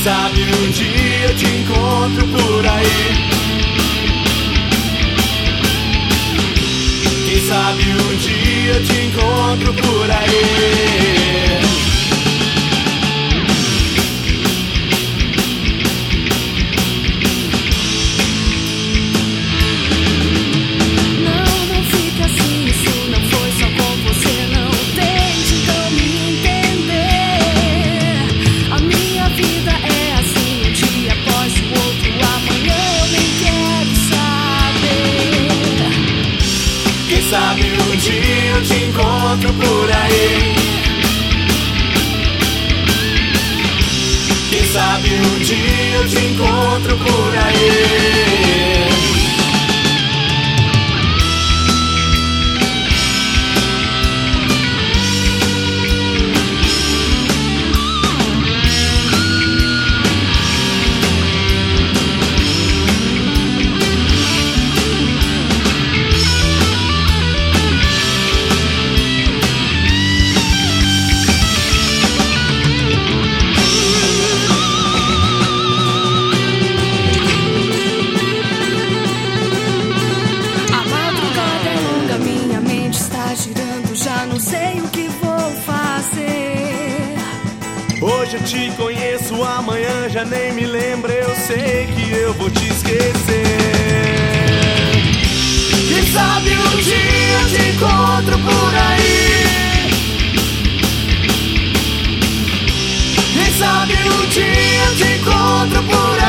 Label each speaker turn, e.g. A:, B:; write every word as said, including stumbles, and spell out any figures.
A: sabe um dia eu te encontro por aí. Quem sabe um dia eu te encontro por aí.
B: Não, não fica assim, isso não foi só com você. Não tente então me entender. A minha vida é assim, um dia após o outro. Amanhã eu nem quero saber.
A: Quem sabe um dia eu te encontro por aí. Quem sabe um dia eu te encontro por aí.
B: Não sei o que vou fazer.
A: Hoje eu te conheço, amanhã já nem me lembro. Eu sei que eu vou te esquecer. Quem sabe um dia eu te encontro por aí. Quem sabe um dia eu te encontro por aí.